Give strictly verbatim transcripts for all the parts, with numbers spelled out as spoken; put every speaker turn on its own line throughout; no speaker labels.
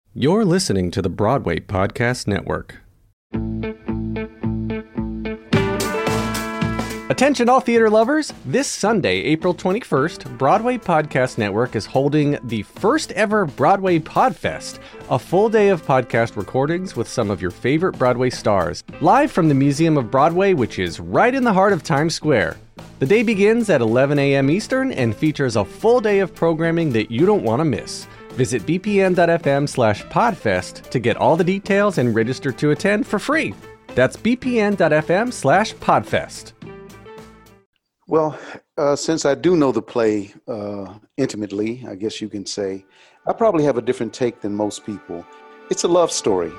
You're listening to the Broadway Podcast Network. Attention all theater lovers! This Sunday, April twenty-first, Broadway Podcast Network is holding the first ever Broadway Podfest, a full day of podcast recordings with some of your favorite Broadway stars, live from the Museum of Broadway, which is right in the heart of Times Square. The day begins at eleven a.m. Eastern and features a full day of programming that you don't want to miss. Visit bpn.fm slash podfest to get all the details and register to attend for free. That's bpn.fm slash podfest.
Well, uh, since I do know the play uh, intimately, I guess you can say, I probably have a different take than most people. It's a love story.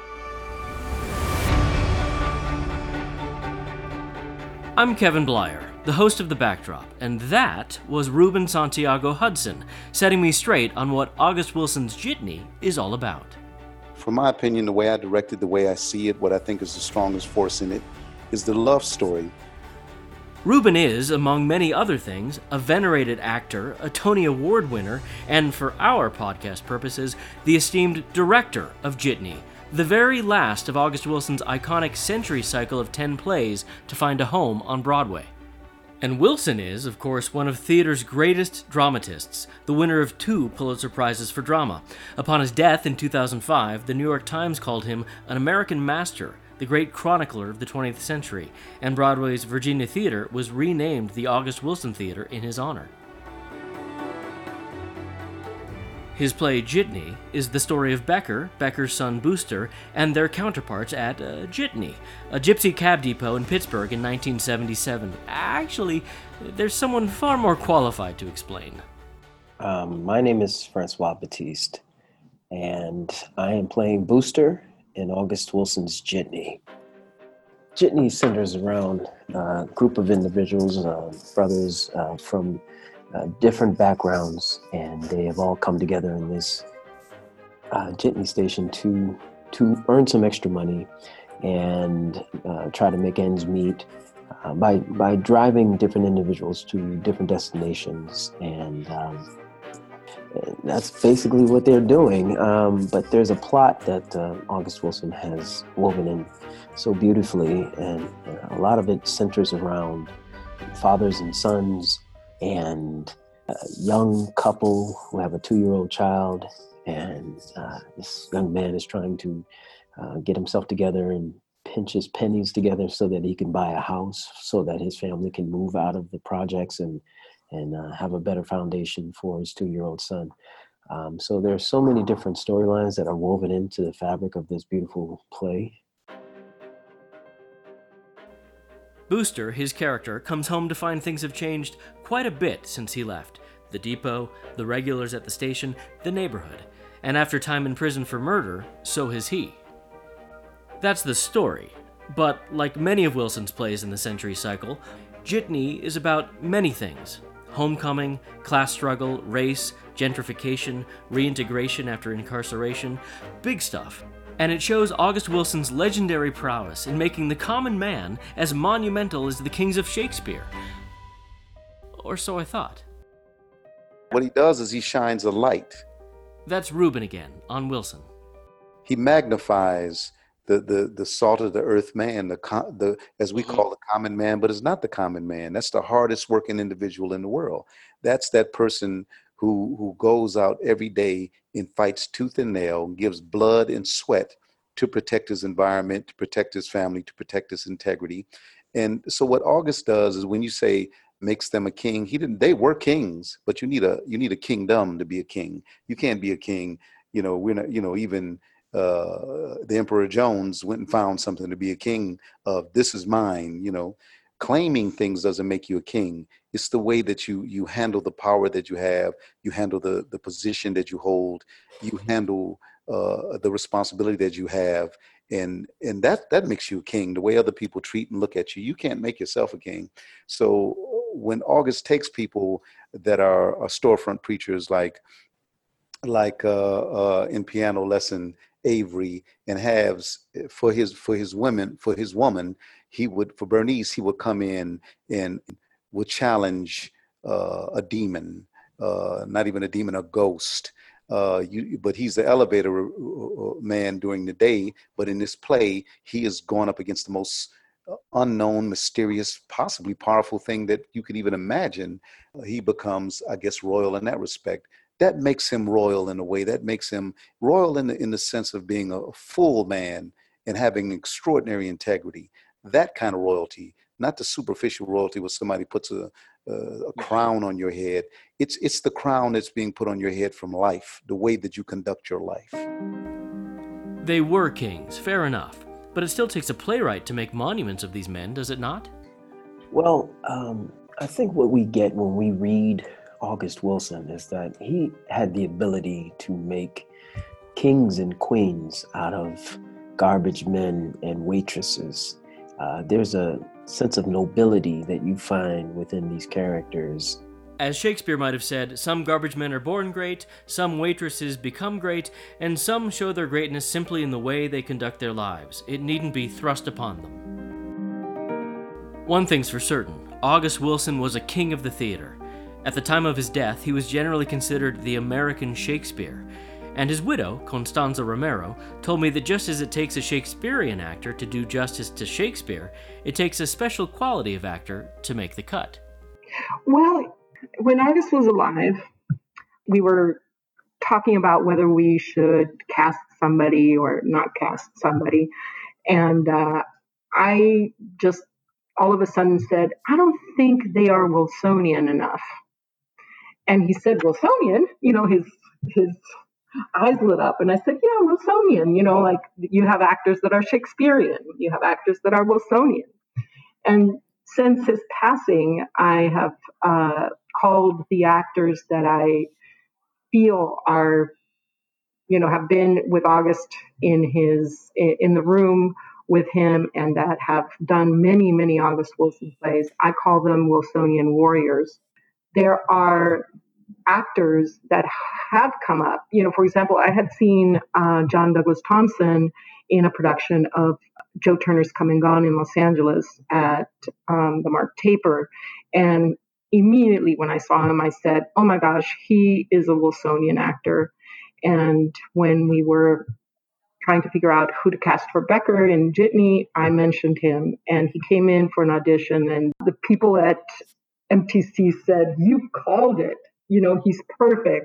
I'm Kevin Blyer, the host of The Backdrop, and that was Ruben Santiago Hudson, setting me straight on what August Wilson's Jitney is all about.
From my opinion, the way I directed, the way I see it, what I think is the strongest force in it, is the love story.
Ruben is, among many other things, a venerated actor, a Tony Award winner, and for our podcast purposes, the esteemed director of Jitney, the very last of August Wilson's iconic century cycle of ten plays to find a home on Broadway. And Wilson is, of course, one of theater's greatest dramatists, the winner of two Pulitzer Prizes for drama. Upon his death in two thousand five, the New York Times called him an American master, the great chronicler of the twentieth century, and Broadway's Virginia Theater was renamed the August Wilson Theater in his honor. His play Jitney is the story of Becker, Becker's son Booster, and their counterparts at uh, Jitney, a gypsy cab depot in Pittsburgh in nineteen seventy-seven. Actually, there's someone far more qualified to explain.
Um, my name is Francois Batiste, and I am playing Booster in August Wilson's Jitney. Jitney centers around a group of individuals, uh, brothers uh, from uh, different backgrounds, and they have all come together in this uh, Jitney station to to earn some extra money and uh, try to make ends meet uh, by by driving different individuals to different destinations, and um, that's basically what they're doing. Um, but there's a plot that uh, August Wilson has woven in so beautifully, and uh, a lot of it centers around fathers and sons and a young couple who have a two-year-old child, and uh, this young man is trying to uh, get himself together and pinch his pennies together so that he can buy a house, so that his family can move out of the projects and and uh, have a better foundation for his two-year-old son. Um, so there are so many different storylines that are woven into the fabric of this beautiful play.
Booster, his character, comes home to find things have changed quite a bit since he left. The depot, the regulars at the station, the neighborhood. And after time in prison for murder, so has he. That's the story. But like many of Wilson's plays in the century cycle, Jitney is about many things. Homecoming, class struggle, race, gentrification, reintegration after incarceration, big stuff. And it shows August Wilson's legendary prowess in making the common man as monumental as the kings of Shakespeare. Or so I thought.
What he does is he shines a light.
That's Ruben again, on Wilson.
He magnifies the the the salt of the earth man, the the as we call the common man, but it's not the common man. That's the hardest working individual in the world. That's that person who who goes out every day and fights tooth and nail, gives blood and sweat to protect his environment, to protect his family, to protect his integrity. And so what August does is, when you say makes them a king, he didn't. They were kings, but you need a you need a kingdom to be a king. You can't be a king. You know, we're not. You know, even. Uh, the Emperor Jones went and found something to be a king of. This is mine. You know, claiming things doesn't make you a king. It's the way that you you handle the power that you have. You handle the the position that you hold. You handle uh, the responsibility that you have, and and that that makes you a king. The way other people treat and look at you, you can't make yourself a king. So when August takes people that are, are storefront preachers, like like uh, uh, in Piano Lesson, Avery, and Halves, for his for his women for his woman, he would for Bernice he would come in and would challenge uh, a demon, uh, not even a demon, a ghost. Uh, you, but he's the elevator uh, man during the day, but in this play, he is going up against the most unknown, mysterious, possibly powerful thing that you could even imagine. He becomes, I guess, royal in that respect. That makes him royal in a way. That makes him royal in the, in the sense of being a full man and having extraordinary integrity. That kind of royalty, not the superficial royalty where somebody puts a, a, a crown on your head. It's, it's the crown that's being put on your head from life, the way that you conduct your life.
They were kings, fair enough. But it still takes a playwright to make monuments of these men, does it not?
Well, um, I think what we get when we read August Wilson is that he had the ability to make kings and queens out of garbage men and waitresses. Uh, there's a sense of nobility that you find within these characters.
As Shakespeare might have said, some garbage men are born great, some waitresses become great, and some show their greatness simply in the way they conduct their lives. It needn't be thrust upon them. One thing's for certain, August Wilson was a king of the theater. At the time of his death, he was generally considered the American Shakespeare. And his widow, Constanza Romero, told me that just as it takes a Shakespearean actor to do justice to Shakespeare, it takes a special quality of actor to make the cut.
Well, when August was alive, we were talking about whether we should cast somebody or not cast somebody. And uh, I just all of a sudden said, I don't think they are Wilsonian enough. And he said, Wilsonian? You know, his his eyes lit up. And I said, yeah, Wilsonian. You know, like you have actors that are Shakespearean. You have actors that are Wilsonian. And since his passing, I have uh, called the actors that I feel are, you know, have been with August in his in the room with him and that have done many, many August Wilson plays. I call them Wilsonian warriors. There are actors that have come up. You know, for example, I had seen uh, John Douglas Thompson in a production of Joe Turner's Come and Gone in Los Angeles at um, the Mark Taper. And immediately when I saw him, I said, oh my gosh, he is a Wilsonian actor. And when we were trying to figure out who to cast for Beckert and Jitney, I mentioned him. And he came in for an audition. And the people at M T C said, you called it. You know, he's perfect.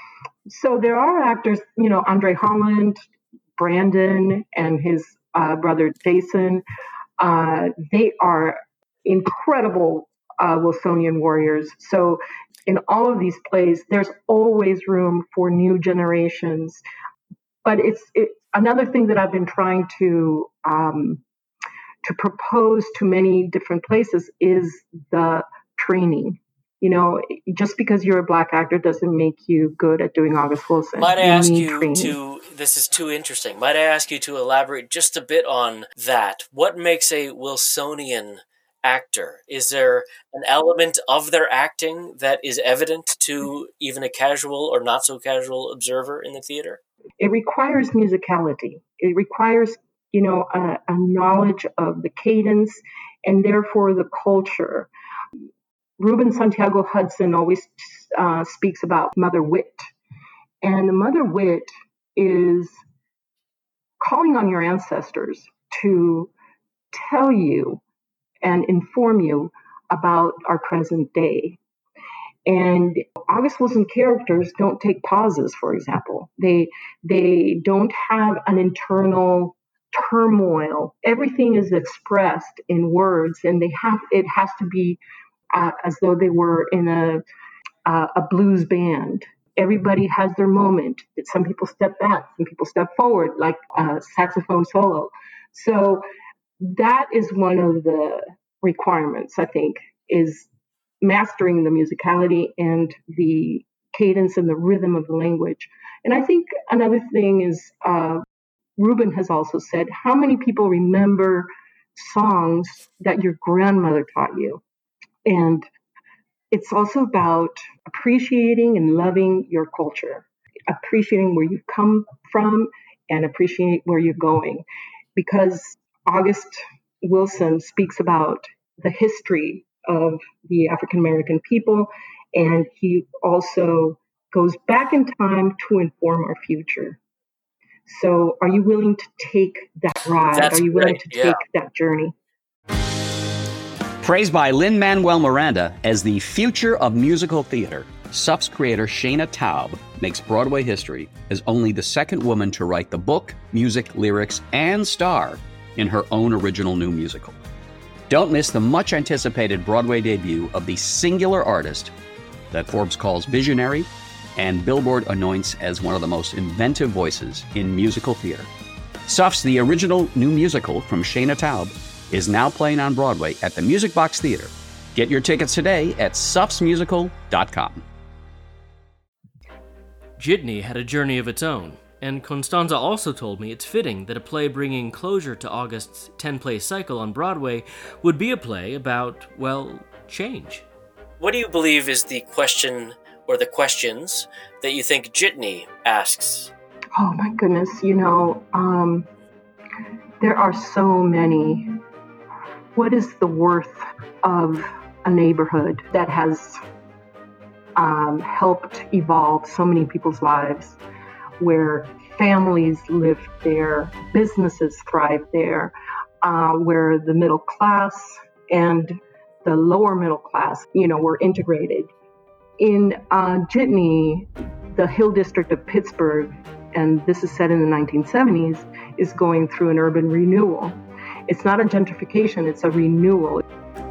So there are actors, you know, Andre Holland, Brandon, and his uh, brother Jason. Uh, they are incredible uh, Wilsonian warriors. So in all of these plays, there's always room for new generations. But it's it, another thing that I've been trying to um, to propose to many different places is the training. You know, just because you're a black actor doesn't make you good at doing August Wilson.
Might I
you
ask you
training.
to, this is too interesting, might I ask you to elaborate just a bit on that? What makes a Wilsonian actor? Is there an element of their acting that is evident to even a casual or not so casual observer in the theater?
It requires musicality. It requires, you know, a, a knowledge of the cadence and therefore the culture. Ruben Santiago Hudson always uh, speaks about mother wit. And the mother wit is calling on your ancestors to tell you and inform you about our present day. And August Wilson characters don't take pauses, for example. They they don't have an internal turmoil. Everything is expressed in words, and they have it has to be uh, as though they were in a uh, a blues band. Everybody has their moment. Some people step back, some people step forward, like a saxophone solo. So that is one of the requirements, I think, is mastering the musicality and the cadence and the rhythm of the language. And I think another thing is, uh, Ruben has also said, how many people remember songs that your grandmother taught you? And it's also about appreciating and loving your culture, appreciating where you've come from and appreciating where you're going. Because August Wilson speaks about the history of the African American people, and he also goes back in time to inform our future. So are you willing to take that ride?
That's
are you willing
great,
to
yeah.
take that journey?
Praised by Lin-Manuel Miranda as the future of musical theater, S U F's creator Shana Taub makes Broadway history as only the second woman to write the book, music, lyrics, and star in her own original new musical. Don't miss the much-anticipated Broadway debut of the singular artist that Forbes calls visionary and Billboard anoints as one of the most inventive voices in musical theater. S U F's The Original New Musical from Shana Taub is now playing on Broadway at the Music Box Theater. Get your tickets today at sufs musical dot com.
Jitney had a journey of its own, and Constanza also told me it's fitting that a play bringing closure to August's ten-play cycle on Broadway would be a play about, well, change. What do you believe is the question or the questions that you think Jitney asks?
Oh my goodness, you know, um, there are so many. What is the worth of a neighborhood that has um, helped evolve so many people's lives, where families live there, businesses thrive there, uh, where the middle class and the lower middle class, you know, were integrated. In uh, Jitney, the Hill District of Pittsburgh, and this is set in the nineteen seventies, is going through an urban renewal. It's not a gentrification, it's a renewal.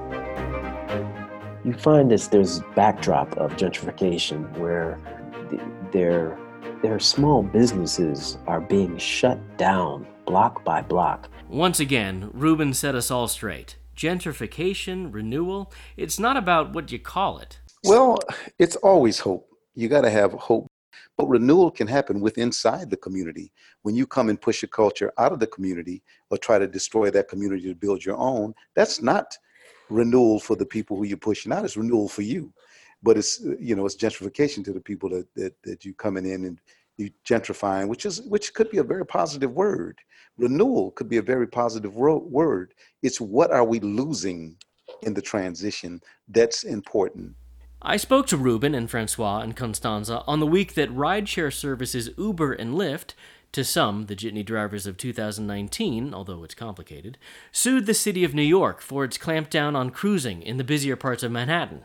You find this there's backdrop of gentrification where the, their their small businesses are being shut down block by block.
Once again, Ruben set us all straight. Gentrification, renewal, it's not about what you call it.
Well, it's always hope. You got to have hope. But renewal can happen within inside the community. When you come and push a culture out of the community or try to destroy that community to build your own, that's not renewal for the people who you're pushing out. It's renewal for you. But it's, you know, it's gentrification to the people that that, that you coming in and you gentrifying, which is which could be a very positive word. Renewal could be a very positive ro- word. It's what are we losing in the transition that's important.
I spoke to Ruben and Francois and Constanza on the week that rideshare services Uber and Lyft, to some the Jitney drivers of two thousand nineteen, although it's complicated, sued the city of New York for its clampdown on cruising in the busier parts of Manhattan.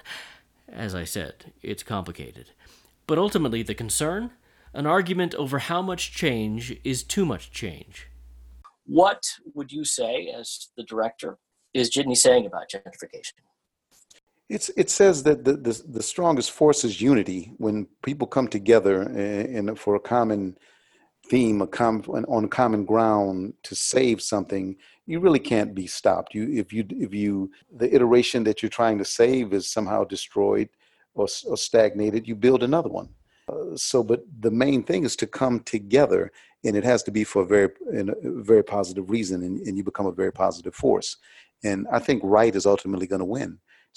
As I said, it's complicated. But ultimately the concern? An argument over how much change is too much change. What would you say, as the director, is Jitney saying about gentrification?
It's, it says that the, the, the strongest force is unity. When people come together and, and for a common theme, a com, on common ground to save something, you really can't be stopped. You, if you, if you, the iteration that you're trying to save is somehow destroyed or, or stagnated, you build another one. Uh, so, but the main thing is to come together, and it has to be for a very, in a very positive reason, and, and you become a very positive force. And I think right is ultimately going to win.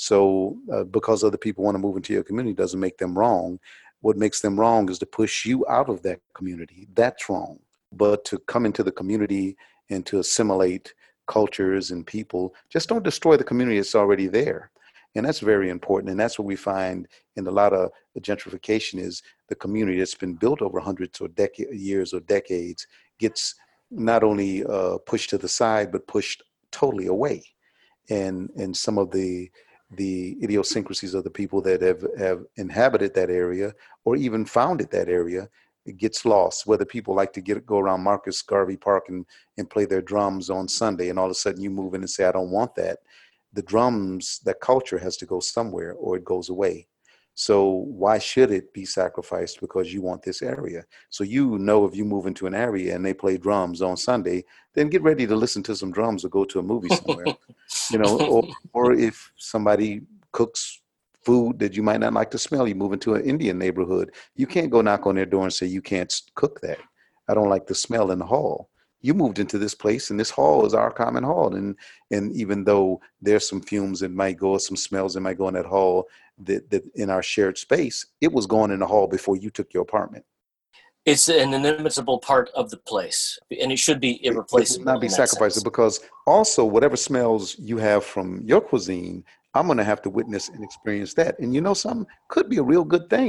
So uh, because other people want to move into your community doesn't make them wrong. What makes them wrong is to push you out of that community. That's wrong. But to come into the community and to assimilate cultures and people, just don't destroy the community that's already there. And that's very important. And that's what we find in a lot of the gentrification is the community that's been built over hundreds or decades, years or decades gets not only uh, pushed to the side, but pushed totally away. And, and some of the the idiosyncrasies of the people that have, have inhabited that area or even founded that area, it gets lost. Whether people like to get go around Marcus Garvey Park and, and play their drums on Sunday, and all of a sudden you move in and say, I don't want that. The drums, that culture has to go somewhere or it goes away. So why should it be sacrificed because you want this area? So you know if you move into an area and they play drums on Sunday, then get ready to listen to some drums or go to a movie somewhere. You know, or, or if somebody cooks food that you might not like to smell, you move into an Indian neighborhood, you can't go knock on their door and say, you can't cook that. I don't like the smell in the hall. You moved into this place and this hall is our common hall. And and even though there's some fumes that might go, or some smells that might go in that hall that, that in our shared space, it was going in the hall before you took your apartment.
It's an inimitable part of the place, and it should be irreplaceable.
It will not be sacrificed because also whatever smells you have from your cuisine, I'm going to have to witness and experience that. And you know, something could be a real good thing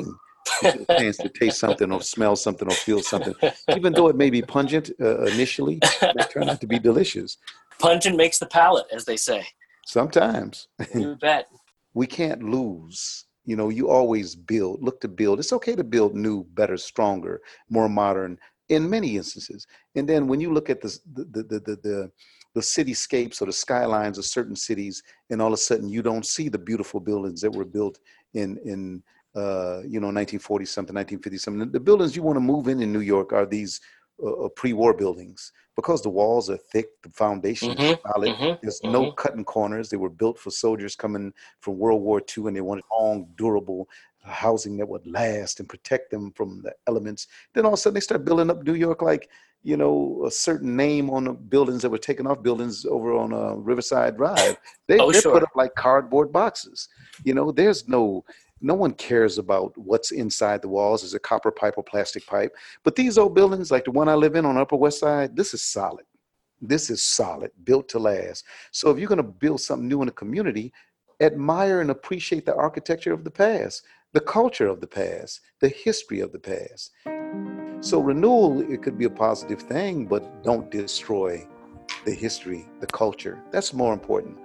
You get a chance to taste something or smell something or feel something. Even though it may be pungent uh, initially, it may turn out to be delicious.
Pungent makes the palate, as they say.
Sometimes.
You bet.
We can't lose. You know, you always build, look to build. It's okay to build new, better, stronger, more modern in many instances. And then when you look at the, the, the, the, the, the cityscapes or the skylines of certain cities, and all of a sudden you don't see the beautiful buildings that were built in, in uh, you know, nineteen forty something, nineteen fifty something. The buildings you want to move in in New York are these uh, pre-war buildings because the walls are thick, the foundation
Mm-hmm,
is solid.
mm-hmm,
There's
mm-hmm.
no cutting corners. They were built for soldiers coming from World War Two, and they wanted long, durable housing that would last and protect them from the elements. Then all of a sudden they start building up New York like, you know, a certain name on the buildings that were taken off buildings over on uh, Riverside Drive. They,
Oh,
they're
sure.
put up like cardboard boxes. You know, there's no, no one cares about what's inside the walls. Is it copper pipe or plastic pipe? But these old buildings, like the one I live in on Upper West Side, this is solid. This is solid, built to last. So if you're going to build something new in a community, admire and appreciate the architecture of the past, the culture of the past, the history of the past. So renewal, it could be a positive thing, but don't destroy the history, the culture. That's more important.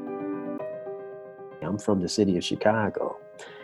I'm from the city of Chicago,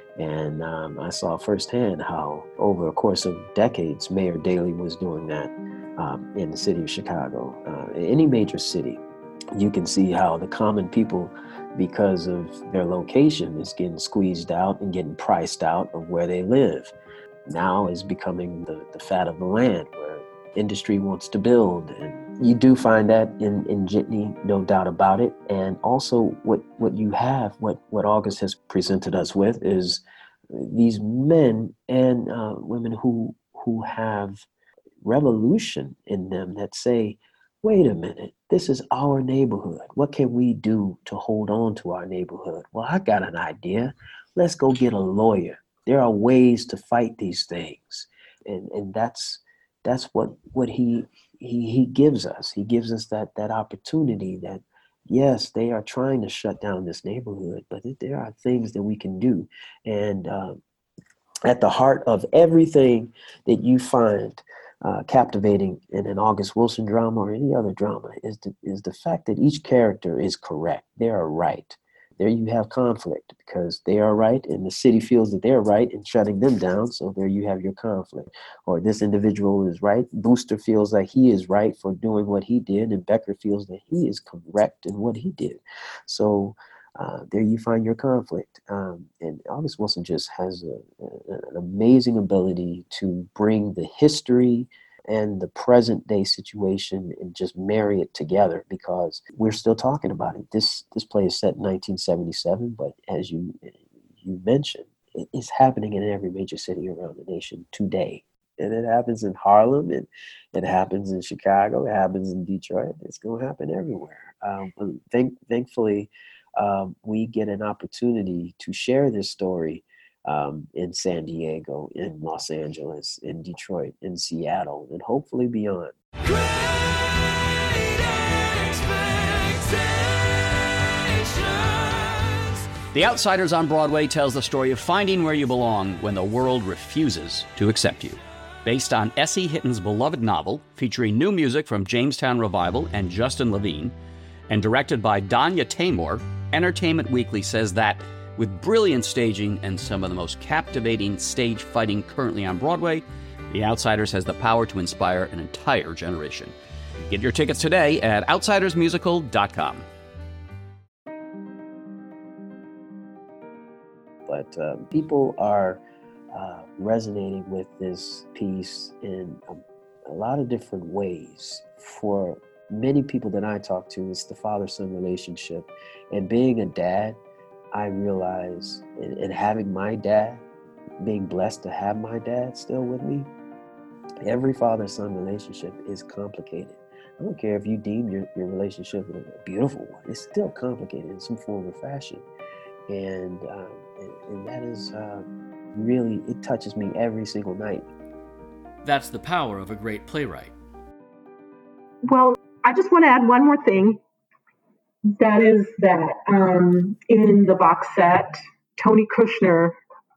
and um, I saw firsthand how over a course of decades, Mayor Daley was doing that um, in the city of Chicago. Uh, any major city, you can see how the common people, because of their location, is getting squeezed out and getting priced out of where they live. Now is becoming the, the fat of the land where industry wants to build. And you do find that in, in Jitney, no doubt about it. And also what, what you have, what, what August has presented us with is these men and uh, women who, who have revolution in them that say, wait a minute, this is our neighborhood. What can we do to hold on to our neighborhood? Well, I got an idea. Let's go get a lawyer. There are ways to fight these things. And and that's that's what what he he he gives us. He gives us that that opportunity that, yes, they are trying to shut down this neighborhood, but there are things that we can do. And uh, at the heart of everything that you find uh, captivating in an August Wilson drama or any other drama is the, is the fact that each character is correct. They are right. There you have conflict because they are right and the city feels that they're right in shutting them down. So there you have your conflict. Or this individual is right. Booster feels like he is right for doing what he did, and Becker feels that he is correct in what he did. So uh, there you find your conflict. Um, and August Wilson just has a, a, an amazing ability to bring the history and the present day situation and just marry it together, because we're still talking about it. This this play is set in nineteen seventy-seven, but as you you mentioned, it is happening in every major city around the nation today. And it happens in Harlem, and it happens in Chicago, it happens in Detroit. It's going to happen everywhere. Um, thank, thankfully, um, we get an opportunity to share this story Um, in San Diego, in Los Angeles, in Detroit, in Seattle, and hopefully beyond.
The Outsiders on Broadway tells the story of finding where you belong when the world refuses to accept you. Based on S E Hitton's beloved novel, featuring new music from Jamestown Revival and Justin Levine, and directed by Danya Taymor, Entertainment Weekly says that with brilliant staging and some of the most captivating stage fighting currently on Broadway, The Outsiders has the power to inspire an entire generation. Get your tickets today at outsiders musical dot com.
But uh, people are uh, resonating with this piece in a, a lot of different ways. For many people that I talk to, it's the father-son relationship. And being a dad, I realize, and, and having my dad, being blessed to have my dad still with me, every father-son relationship is complicated. I don't care if you deem your, your relationship a beautiful one, it's still complicated in some form or fashion. And, um, and, and that is uh, really, it touches me every single night.
That's the power of a great playwright.
Well, I just want to add one more thing. That is that um, in the box set, Tony Kushner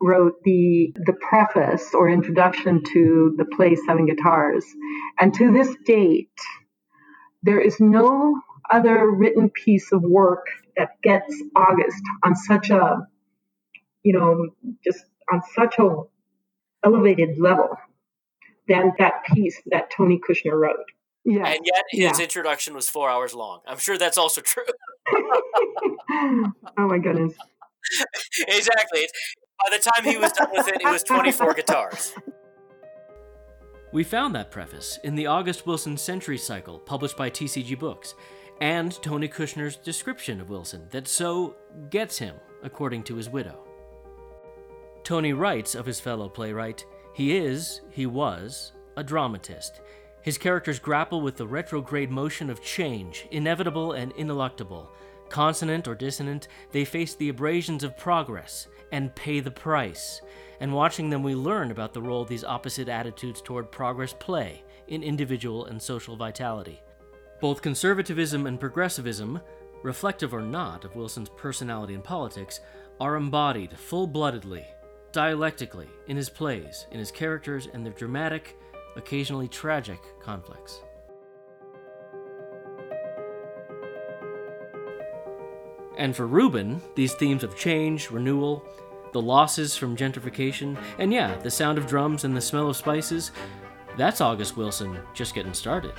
wrote the the preface or introduction to the play Seven Guitars. And to this date, there is no other written piece of work that gets August on such a, you know, just on such a elevated level than that piece that Tony Kushner wrote. Yeah.
And yet his
yeah.
introduction was four hours long. I'm sure that's also true.
Oh my goodness.
Exactly. By the time he was done with it, it was twenty-four guitars. We found that preface in the August Wilson Century Cycle, published by T C G Books, and Tony Kushner's description of Wilson that so gets him, according to his widow. Tony writes of his fellow playwright, he is, he was, a dramatist. His characters grapple with the retrograde motion of change, inevitable and ineluctable. Consonant or dissonant, they face the abrasions of progress and pay the price. And watching them, we learn about the role these opposite attitudes toward progress play in individual and social vitality. Both conservatism and progressivism, reflective or not of Wilson's personality and politics, are embodied full-bloodedly, dialectically, in his plays, in his characters, and their dramatic, occasionally tragic conflicts. And for Rubin, these themes of change, renewal, the losses from gentrification, and yeah, the sound of drums and the smell of spices, that's August Wilson just getting started.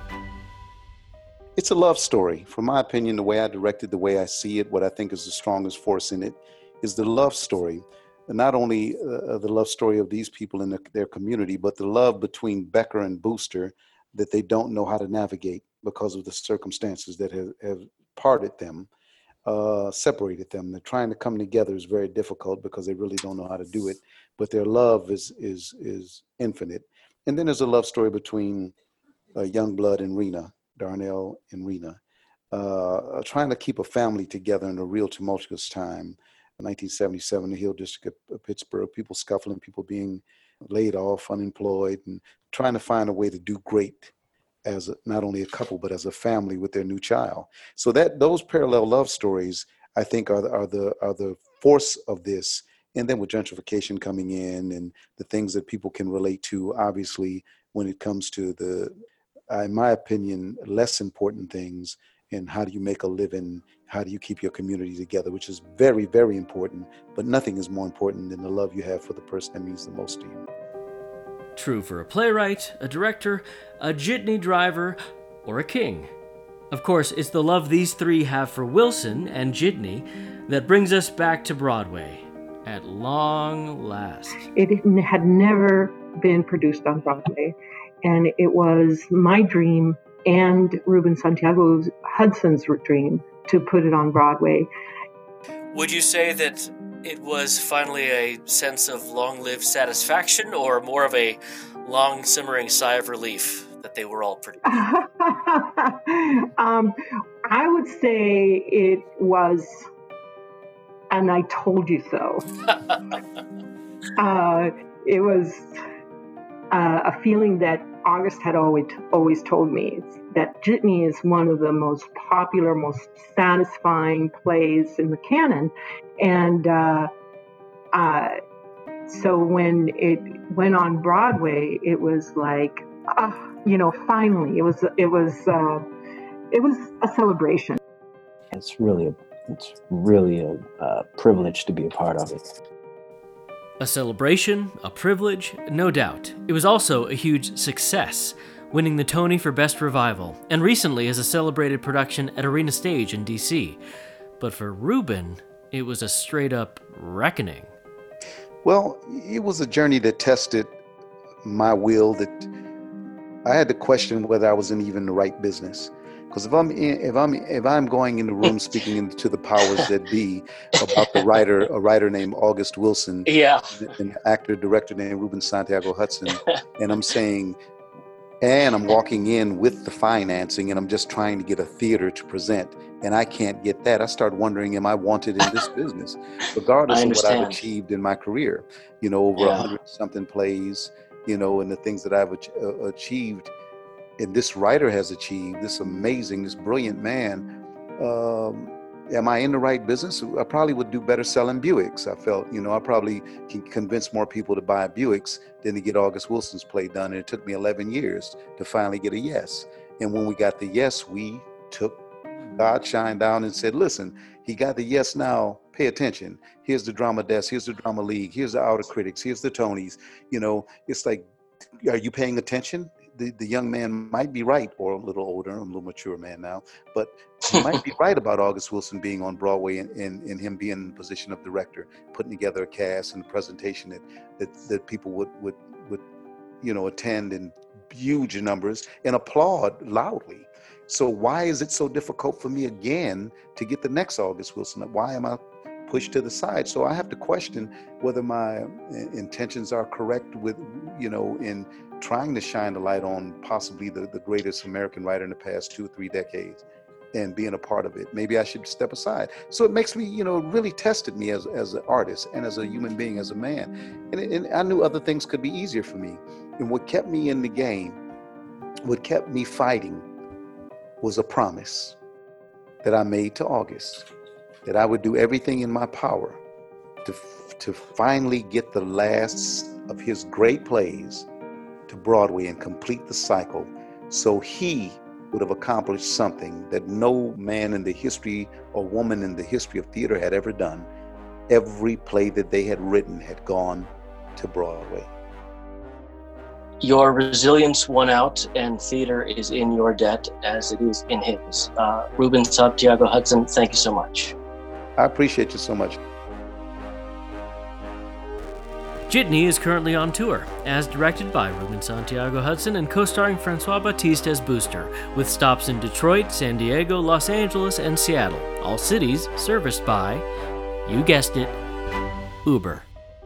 It's a love story. From my opinion, the way I directed, the way I see it, what I think is the strongest force in it is the love story. And not only uh, the love story of these people in the, their community, but the love between Becker and Booster that they don't know how to navigate because of the circumstances that have, have parted them, uh, separated them. They're trying to come together is very difficult because they really don't know how to do it, but their love is is is infinite. And then there's a love story between uh, Youngblood and Rena, Darnell and Rena, uh, trying to keep a family together in a real tumultuous time. nineteen seventy-seven, the Hill District of Pittsburgh, people scuffling, people being laid off, unemployed, and trying to find a way to do great as a, not only a couple, but as a family with their new child. So that those parallel love stories, I think, are the, are the, are the force of this. And then with gentrification coming in and the things that people can relate to, obviously, when it comes to the, in my opinion, less important things, and how do you make a living, how do you keep your community together, which is very, very important, but nothing is more important than the love you have for the person that means the most to you.
True for a playwright, a director, a jitney driver, or a king. Of course, it's the love these three have for Wilson and jitney that brings us back to Broadway, at long last.
It had never been produced on Broadway, and it was my dream and Ruben Santiago Hudson's dream to put it on Broadway.
Would you say that it was finally a sense of long-lived satisfaction, or more of a long simmering sigh of relief that they were all pretty
um, I would say it was, and I told you so. uh, it was uh, a feeling that August had always always told me, that Jitney is one of the most popular, most satisfying plays in the canon. And uh, uh, so when it went on Broadway, it was like, uh, you know, finally, it was it was uh, it was a celebration.
It's really a it's really a uh, privilege to be a part of it.
A celebration, a privilege, no doubt. It was also a huge success, winning the Tony for Best Revival, and recently as a celebrated production at Arena Stage in D C. But for Ruben, it was a straight-up reckoning.
Well, it was a journey that tested my will, that I had to question whether I was in even the right business. Because if I'm in, if I'm if I'm going in the room speaking into the powers that be about the writer, a writer named August Wilson,
yeah,
an actor director named Ruben Santiago Hudson, and I'm saying, and I'm walking in with the financing, and I'm just trying to get a theater to present, and I can't get that. I start wondering, am I wanted in this business, regardless of what I've achieved in my career? You know, over a
yeah.
hundred something plays, you know, and the things that I've ach- uh, achieved. And this writer has achieved, this amazing, this brilliant man, um, am I in the right business? I probably would do better selling Buicks. I felt, you know, I probably can convince more people to buy Buicks than to get August Wilson's play done. And it took me eleven years to finally get a yes. And when we got the yes, we took God shine down and said, listen, he got the yes now, pay attention. Here's the Drama Desk, here's the Drama League, here's the Outer Critics, here's the Tonys. You know, it's like, are you paying attention? The, the young man might be right, or a little older, I'm a little mature man now, but he might be right about August Wilson being on Broadway and, and, and him being in the position of director, putting together a cast and a presentation that, that, that people would, would, would, you know, attend in huge numbers and applaud loudly. So why is it so difficult for me again to get the next August Wilson? Why am I pushed to the side? So I have to question whether my intentions are correct with, you know, in trying to shine the light on possibly the, the greatest American writer in the past two or three decades and being a part of it. Maybe I should step aside. So it makes me, you know, really tested me as, as an artist and as a human being, as a man. And, and I knew other things could be easier for me. And what kept me in the game, what kept me fighting, was a promise that I made to August, that I would do everything in my power to, to finally get the last of his great plays to Broadway and complete the cycle, so he would have accomplished something that no man in the history or woman in the history of theater had ever done. Every play that they had written had gone to Broadway.
Your resilience won out, and theater is in your debt as it is in his. Uh, Ruben Santiago Hudson, thank you so much.
I appreciate you so much.
Jitney is currently on tour, as directed by Ruben Santiago Hudson and co-starring Francois Batiste as Booster, with stops in Detroit, San Diego, Los Angeles, and Seattle, all cities serviced by, you guessed it, Uber.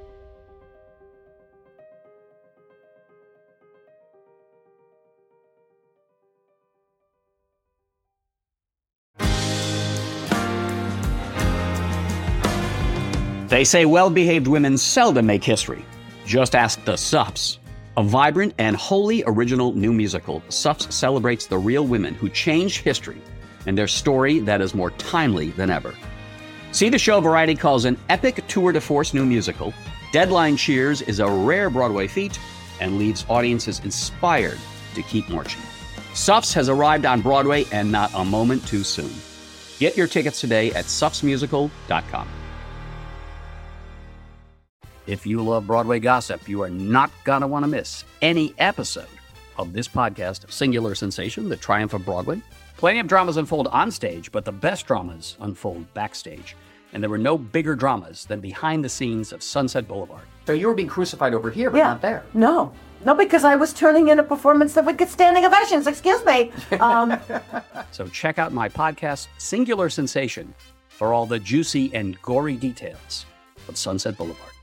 They say well-behaved women seldom make history. Just ask the Suffs. A vibrant and wholly original new musical, Suffs celebrates the real women who changed history and their story that is more timely than ever. See the show Variety calls an epic tour de force new musical. Deadline cheers is a rare Broadway feat and leaves audiences inspired to keep marching. Suffs has arrived on Broadway, and not a moment too soon. Get your tickets today at suffs musical dot com. If you love Broadway gossip, you are not going to want to miss any episode of this podcast, Singular Sensation, The Triumph of Broadway. Plenty of dramas unfold on stage, but the best dramas unfold backstage. And there were no bigger dramas than behind the scenes of Sunset Boulevard. So you were being crucified over here, but
yeah.
not there.
No. No, because I was turning in a performance that would get standing ovations. Excuse me. Um,
so check out my podcast, Singular Sensation, for all the juicy and gory details of Sunset Boulevard.